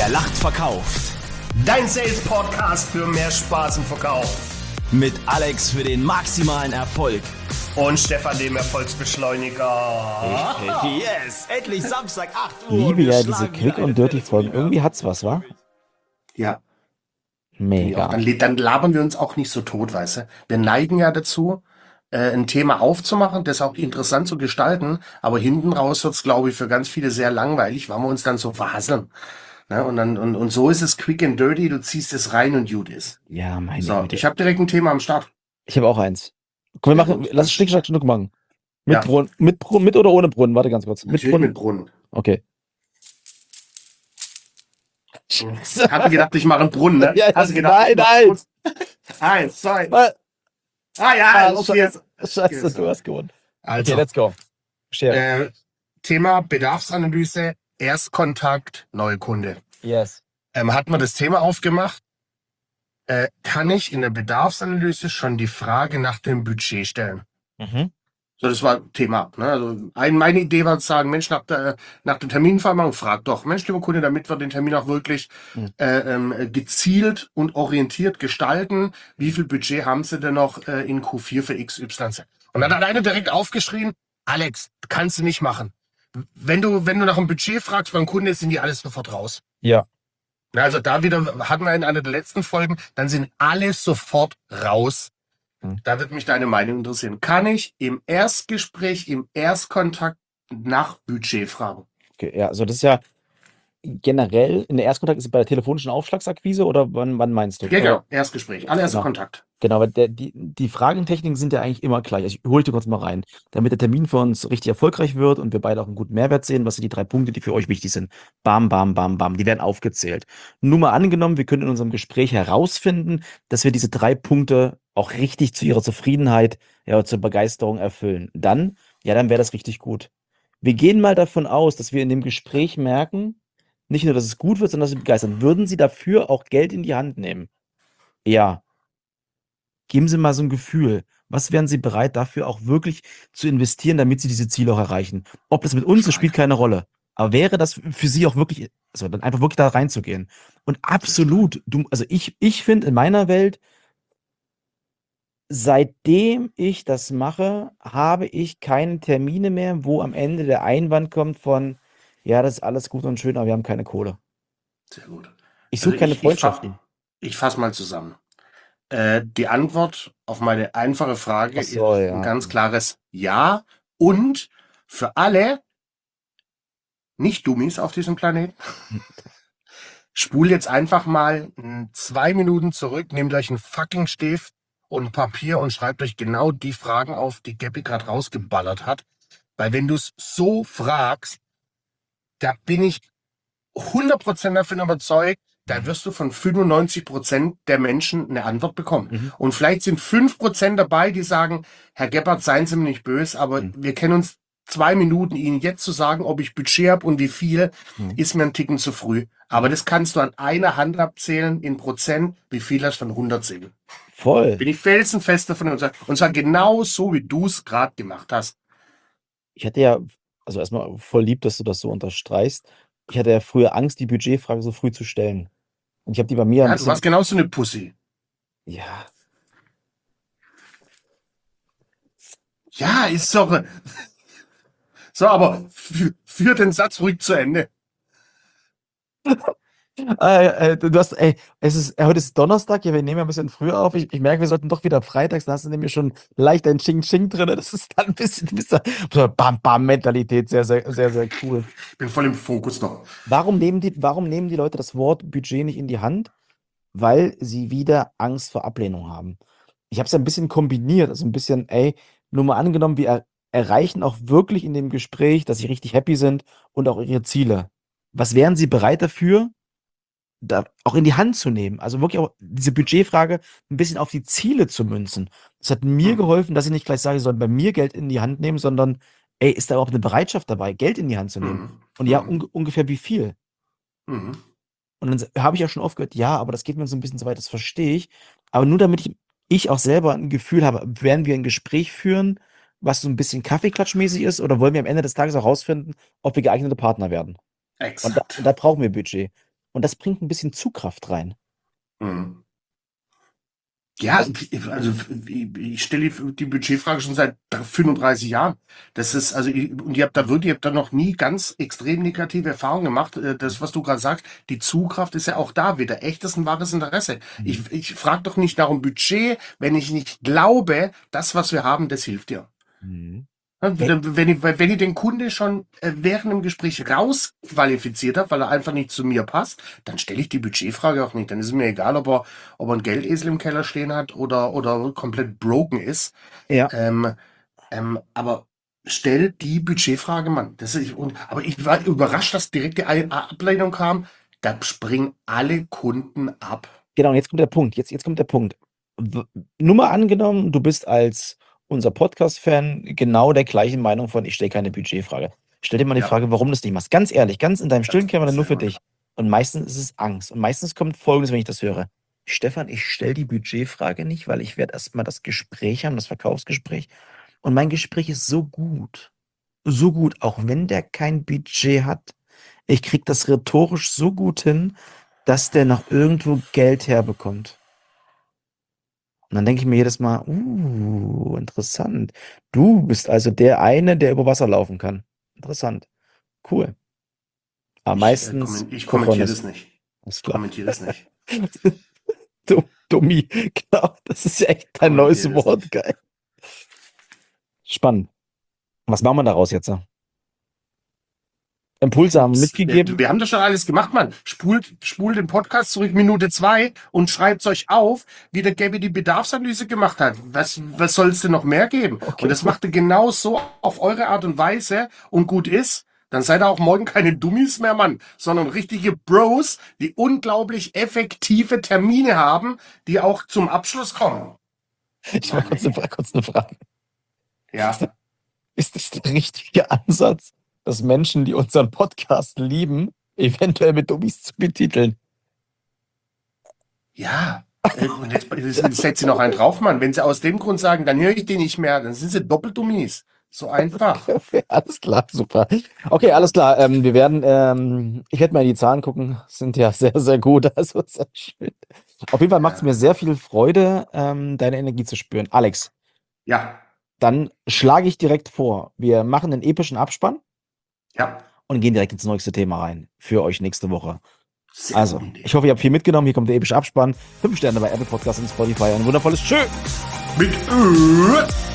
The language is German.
Wer lacht, verkauft. Dein Sales-Podcast für mehr Spaß im Verkauf. Mit Alex für den maximalen Erfolg. Und Stefan, dem Erfolgsbeschleuniger. Yes, endlich Samstag, 8 Uhr. Ich liebe und wir ja diese schlagen Quick- wieder und eine Dirty-Folgen. Welle. Irgendwie hat's was, wa? Ja, Mega. dann labern wir uns auch nicht so tot, weißt du. Wir neigen ja dazu, ein Thema aufzumachen, das auch interessant zu gestalten, aber hinten raus wird's, glaube ich, für ganz viele sehr langweilig, weil wir uns dann so verhasseln. Ne? Und so ist es quick and dirty, du ziehst es rein und gut ist. Ja, meine So, Güte. ich habe direkt ein Thema am Start. Ich habe auch eins. Komm, wir Sehr machen, gut. lass es Schnick, Schnack, Schnuck machen. Mit Ja. Brunnen, mit oder ohne Brunnen? Warte ganz kurz. Mit Natürlich Brunnen. mit Brunnen. Okay. Hab gedacht, ich mache einen Brunnen, ne? Ja, Hast du gedacht? nein, ich mach nein. Brunnen? 1, 2. Ah, Ja, okay. Scheiße, du hast gewonnen. Also, Okay, let's go. Schere. Thema Bedarfsanalyse, Erstkontakt, neue Kunde. Yes. Hat man das Thema aufgemacht, kann ich in der Bedarfsanalyse schon die Frage nach dem Budget stellen? Mhm. So, das war Thema. Ne? Also meine Idee war zu sagen, Mensch, nach der Terminvereinbarung, frag doch, Mensch, lieber Kunde, damit wir den Termin auch wirklich gezielt und orientiert gestalten, wie viel Budget haben Sie denn noch in Q4 für XYZ? Und dann hat einer direkt aufgeschrien, Alex, kannst du nicht machen. Wenn du nach einem Budget fragst beim Kunde, sind die alles sofort raus. Ja. Na, also da wieder hatten wir in einer der letzten Folgen, dann sind alle sofort raus. Da wird mich deine Meinung interessieren. Kann ich im Erstgespräch, im Erstkontakt nach Budget fragen? Okay, ja, also das ist ja generell, in der Erstkontakt ist es bei der telefonischen Auftragsakquise oder wann meinst du? Ja, genau. Erstgespräch, allererster Genau. Kontakt. Genau, weil die Fragentechniken sind ja eigentlich immer gleich. Ich hole dir kurz mal rein, damit der Termin für uns richtig erfolgreich wird und wir beide auch einen guten Mehrwert sehen. Was sind die 3 Punkte, die für euch wichtig sind? Bam, bam, bam, bam. Die werden aufgezählt. Nur mal angenommen, wir können in unserem Gespräch herausfinden, dass wir diese 3 Punkte auch richtig zu ihrer Zufriedenheit, ja, zur Begeisterung erfüllen. Dann wäre das richtig gut. Wir gehen mal davon aus, dass wir in dem Gespräch merken, nicht nur, dass es gut wird, sondern dass sie begeistern. Würden Sie dafür auch Geld in die Hand nehmen? Ja. Geben Sie mal so ein Gefühl. Was wären Sie bereit, dafür auch wirklich zu investieren, damit Sie diese Ziele auch erreichen? Ob das mit uns ist, spielt keine Rolle. Aber wäre das für Sie auch wirklich, also dann einfach wirklich da reinzugehen? Und absolut, also ich finde in meiner Welt, seitdem ich das mache, habe ich keine Termine mehr, wo am Ende der Einwand kommt von, ja, das ist alles gut und schön, aber wir haben keine Kohle. Sehr gut. Ich suche keine Freundschaften. Ich fasse mal zusammen. Die Antwort auf meine einfache Frage Ach so, ist ja. ein ganz klares Ja. Und für alle Nicht-Dummies auf diesem Planeten, spul jetzt einfach mal 2 Minuten zurück, nehmt euch einen fucking Stift und ein Papier und schreibt euch genau die Fragen auf, die Gabby gerade rausgeballert hat. Weil wenn du es so fragst, da bin ich 100% davon überzeugt, da wirst du von 95% der Menschen eine Antwort bekommen. Mhm. Und vielleicht sind 5% dabei, die sagen, Herr Gebhardt, seien Sie mir nicht böse, aber wir kennen uns 2 Minuten, Ihnen jetzt zu sagen, ob ich Budget habe und wie viel, ist mir ein Ticken zu früh. Aber das kannst du an einer Hand abzählen in Prozent, wie viel das von 100 sind. Voll. Bin ich felsenfest davon überzeugt. Und zwar genau so, wie du es gerade gemacht hast. Ich hatte ja, also erstmal voll lieb, dass du das so unterstreichst. Ich hatte ja früher Angst, die Budgetfrage so früh zu stellen. Und ich habe die bei mir ein Ja, du bisschen. warst genauso eine Pussy. Ja, Ja, ist doch. So, aber führ den Satz ruhig zu Ende. du hast, heute ist Donnerstag, ja, wir nehmen ja ein bisschen früher auf. Ich merke, wir sollten doch wieder freitags, da hast du nämlich schon leicht ein Ching-Ching drin. Das ist dann ein bisschen, du bist da, so eine Bam-Bam-Mentalität, sehr, sehr, sehr, sehr cool. Ich bin voll im Fokus noch. Warum nehmen die Leute das Wort Budget nicht in die Hand? Weil sie wieder Angst vor Ablehnung haben. Ich habe es ein bisschen kombiniert, also ein bisschen, nur mal angenommen, wir erreichen auch wirklich in dem Gespräch, dass sie richtig happy sind und auch ihre Ziele. Was wären sie bereit dafür, da auch in die Hand zu nehmen? Also wirklich auch diese Budgetfrage ein bisschen auf die Ziele zu münzen. Das hat mir geholfen, dass ich nicht gleich sage, sie sollen bei mir Geld in die Hand nehmen, sondern, ist da überhaupt eine Bereitschaft dabei, Geld in die Hand zu nehmen? Und ja, ungefähr wie viel? Mhm. Und dann habe ich ja schon oft gehört, ja, aber das geht mir so ein bisschen so weit, das verstehe ich. Aber nur damit ich auch selber ein Gefühl habe, werden wir ein Gespräch führen, was so ein bisschen Kaffeeklatschmäßig ist, oder wollen wir am Ende des Tages auch rausfinden, ob wir geeignete Partner werden? Und Exakt. da brauchen wir Budget. Und das bringt ein bisschen Zugkraft rein. Mhm. Ja, also ich stelle die Budgetfrage schon seit 35 Jahren. Das ist, also, und ihr habt da noch nie ganz extrem negative Erfahrungen gemacht. Das, was du gerade sagst, die Zugkraft ist ja auch da wieder. Echtes und wahres Interesse. Ich frage doch nicht nach dem Budget, wenn ich nicht glaube, das, was wir haben, das hilft dir. Mhm. Wenn ich den Kunde schon während dem Gespräch rausqualifiziert habe, weil er einfach nicht zu mir passt, dann stelle ich die Budgetfrage auch nicht. Dann ist es mir egal, ob er einen Geldesel im Keller stehen hat oder komplett broken ist. Ja. Aber stell die Budgetfrage, Mann. Aber ich war überrascht, dass direkt die Ablehnung kam. Da springen alle Kunden ab. Genau, und jetzt kommt der Punkt. Jetzt kommt der Punkt. Nur mal angenommen, du bist als unser Podcast-Fan genau der gleichen Meinung von, ich stelle keine Budgetfrage. Stell dir mal die Ja. Frage, warum du das nicht machst. Ganz ehrlich, ganz in deinem stillen Das Kämmerlein nur für ist ja dich. Und meistens ist es Angst. Und meistens kommt Folgendes, wenn ich das höre. Stefan, ich stelle die Budgetfrage nicht, weil ich werde erstmal das Gespräch haben, das Verkaufsgespräch. Und mein Gespräch ist so gut, auch wenn der kein Budget hat. Ich kriege das rhetorisch so gut hin, dass der noch irgendwo Geld herbekommt. Und dann denke ich mir jedes Mal, interessant. Du bist also der eine, der über Wasser laufen kann. Interessant. Cool. Aber meistens Ich kommentiere das nicht. Alles Ich klar. kommentiere das nicht. Dummi. Genau, das ist ja echt dein neues Kommentiere das Wort. nicht. Geil. Spannend. Was machen wir daraus jetzt? Impulse haben wir mitgegeben. Wir haben das schon alles gemacht, Mann. Spult den Podcast zurück, Minute 2 und schreibt euch auf, wie der Gabby die Bedarfsanalyse gemacht hat. Was soll es denn noch mehr geben? Okay, Und das cool. macht ihr genau so auf eure Art und Weise und gut ist. Dann seid ihr auch morgen keine Dummies mehr, Mann, sondern richtige Bros, die unglaublich effektive Termine haben, die auch zum Abschluss kommen. Ich mache kurz eine Frage. Ja. Ist das der richtige Ansatz, dass Menschen, die unseren Podcast lieben, eventuell mit Dummies zu betiteln? Ja. Und jetzt setzt sie noch einen drauf, Mann. Wenn sie aus dem Grund sagen, dann höre ich den nicht mehr, dann sind sie doppelt Dummies. So einfach. Alles klar, super. Okay, alles klar. Wir werden, ich werde mal in die Zahlen gucken. Sind ja sehr, sehr gut. Also sehr schön. Auf jeden Fall macht es mir sehr viel Freude, deine Energie zu spüren. Alex, Ja. dann schlage ich direkt vor, wir machen einen epischen Abspann Ja. und gehen direkt ins nächste Thema rein für euch nächste Woche. Sehr Also, gute Idee. ich hoffe, ihr habt viel mitgenommen. Hier kommt der epische Abspann. 5 Sterne bei Apple Podcasts und Spotify. Ein wundervolles Tschö. Mit